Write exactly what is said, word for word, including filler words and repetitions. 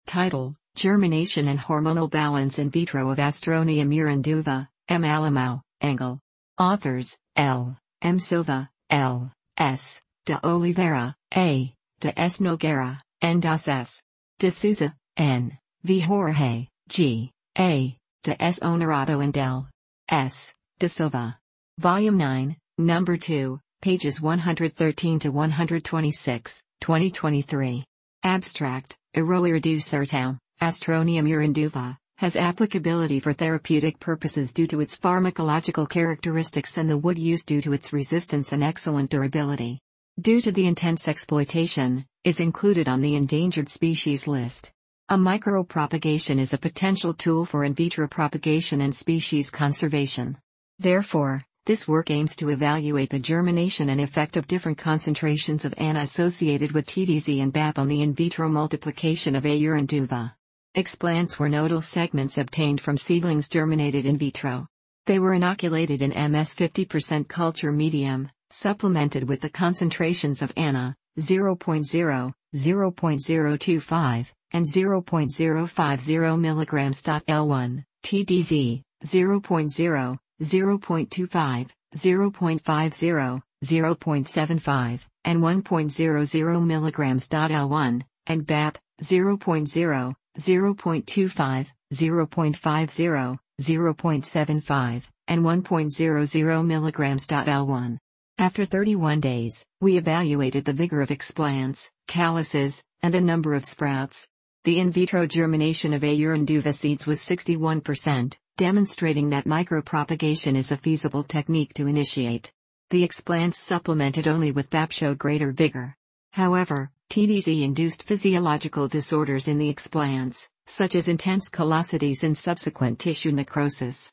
Title: Germination and Hormonal Balance in Vitro of Astronia murinduva, M. Alamau, Engel. Authors: L. M. Silva, L. S. de Oliveira, A. de S. Nogueira, N. das S. de Souza, N. V. Jorge, G. A. de S. Honorado and L. S. de Silva. Volume nine, Number two, pages one hundred thirteen to one hundred twenty-six, twenty twenty-three. Abstract: Eroir do Sertão, Astronia murinduva, has applicability for therapeutic purposes due to its pharmacological characteristics and the wood use due to its resistance and excellent durability. Due to the intense exploitation, is included on the endangered species list. A micropropagation is a potential tool for in vitro propagation and species conservation. Therefore, this work aims to evaluate the germination and effect of different concentrations of A N A associated with T D Z and B A P on the in vitro multiplication of A. murinduva. Explants were nodal segments obtained from seedlings germinated in vitro. They were inoculated in M S fifty percent culture medium, supplemented with the concentrations of A N A, zero point zero, zero point zero two five, and zero point zero five zero milligrams. L one, T D Z, zero point zero, zero point two five, zero point five zero, zero point seven five, and one point zero zero milligrams. L one, and B A P, zero point zero, zero point two five, zero point five zero, zero point seven five, and one point zero zero milligrams. L one. After thirty-one days, we evaluated the vigor of explants, calices, and the number of sprouts. The in vitro germination of A. murinduva seeds was sixty-one percent, demonstrating that micropropagation is a feasible technique to initiate. The explants supplemented only with B A P showed greater vigor. However, T D Z-induced physiological disorders in the explants, such as intense callosities and subsequent tissue necrosis.